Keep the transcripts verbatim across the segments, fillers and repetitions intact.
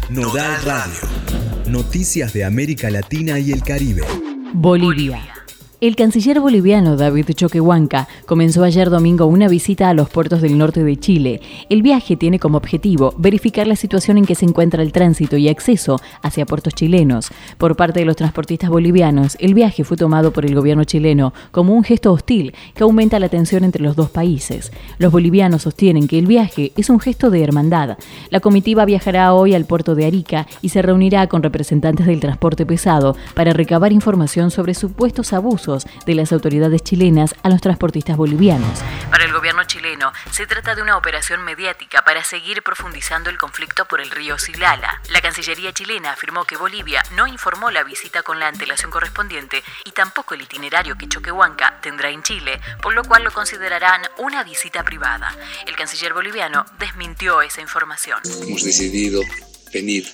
Nodal Radio. Noticias de América Latina y el Caribe. Bolivia. El canciller boliviano David Choquehuanca comenzó ayer domingo una visita a los puertos del norte de Chile. El viaje tiene como objetivo verificar la situación en que se encuentra el tránsito y acceso hacia puertos chilenos. Por parte de los transportistas bolivianos, el viaje fue tomado por el gobierno chileno como un gesto hostil que aumenta la tensión entre los dos países. Los bolivianos sostienen que el viaje es un gesto de hermandad. La comitiva viajará hoy al puerto de Arica y se reunirá con representantes del transporte pesado para recabar información sobre supuestos abusos de las autoridades chilenas a los transportistas bolivianos. Para el gobierno chileno, se trata de una operación mediática para seguir profundizando el conflicto por el río Silala. La Cancillería chilena afirmó que Bolivia no informó la visita con la antelación correspondiente y tampoco el itinerario que Choquehuanca tendrá en Chile, por lo cual lo considerarán una visita privada. El canciller boliviano desmintió esa información. Hemos decidido venir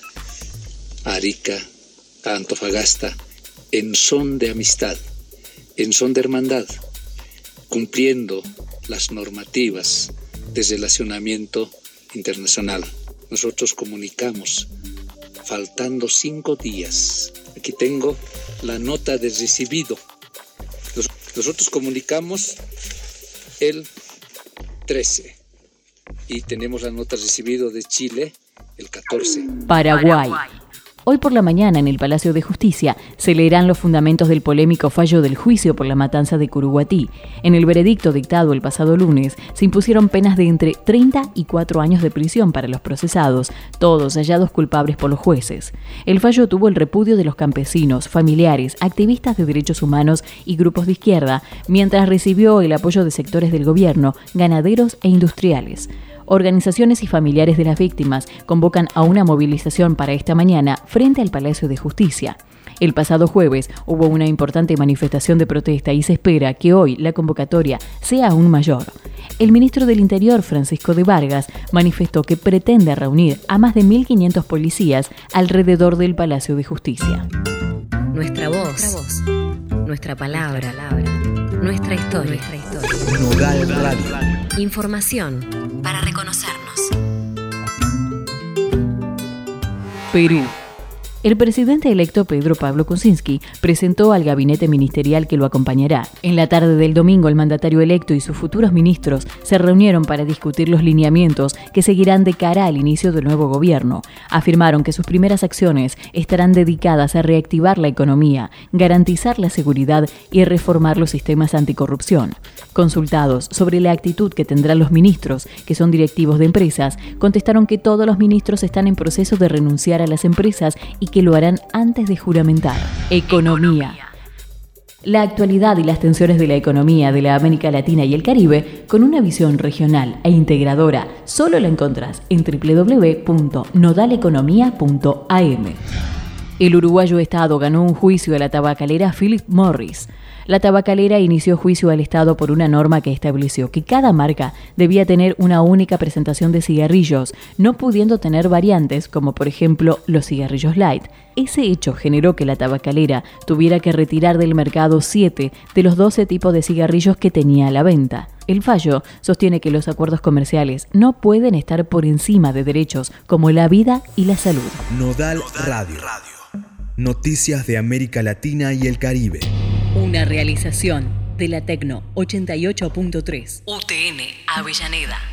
a Arica, a Antofagasta, en son de amistad, en son de hermandad, cumpliendo las normativas de relacionamiento internacional. Nosotros comunicamos, faltando cinco días. Aquí tengo la nota de recibido. Nosotros comunicamos el trece y tenemos la nota de recibido de Chile el catorce. Paraguay. Hoy por la mañana, en el Palacio de Justicia, se leerán los fundamentos del polémico fallo del juicio por la matanza de Curuguatí. En el veredicto dictado el pasado lunes, se impusieron penas de entre treinta y cuatro años de prisión para los procesados, todos hallados culpables por los jueces. El fallo tuvo el repudio de los campesinos, familiares, activistas de derechos humanos y grupos de izquierda, mientras recibió el apoyo de sectores del gobierno, ganaderos e industriales. Organizaciones y familiares de las víctimas convocan a una movilización para esta mañana frente al Palacio de Justicia. El pasado jueves hubo una importante manifestación de protesta y se espera que hoy la convocatoria sea aún mayor. El ministro del Interior, Francisco de Vargas, manifestó que pretende reunir a más de mil quinientos policías alrededor del Palacio de Justicia. Nuestra voz, nuestra, voz, nuestra palabra, nuestra historia. Nuestra historia. Nodal Radio. Información para reconocernos. Perú. El presidente electo Pedro Pablo Kuczynski presentó al gabinete ministerial que lo acompañará. En la tarde del domingo, el mandatario electo y sus futuros ministros se reunieron para discutir los lineamientos que seguirán de cara al inicio del nuevo gobierno. Afirmaron que sus primeras acciones estarán dedicadas a reactivar la economía, garantizar la seguridad y reformar los sistemas anticorrupción. Consultados sobre la actitud que tendrán los ministros, que son directivos de empresas, contestaron que todos los ministros están en proceso de renunciar a las empresas y que lo harán antes de juramentar. Economía. La actualidad y las tensiones de la economía de la América Latina y el Caribe, con una visión regional e integradora, solo la encontrás en doble u doble u doble u punto nodal economía punto a eme. El uruguayo Estado ganó un juicio a la tabacalera Philip Morris. La tabacalera inició juicio al Estado por una norma que estableció que cada marca debía tener una única presentación de cigarrillos, no pudiendo tener variantes como por ejemplo los cigarrillos light. Ese hecho generó que la tabacalera tuviera que retirar del mercado siete de los doce tipos de cigarrillos que tenía a la venta. El fallo sostiene que los acuerdos comerciales no pueden estar por encima de derechos como la vida y la salud. Nodal Radio. Noticias de América Latina y el Caribe. Una realización de la Tecno ochenta y ocho punto tres. U T N Avellaneda.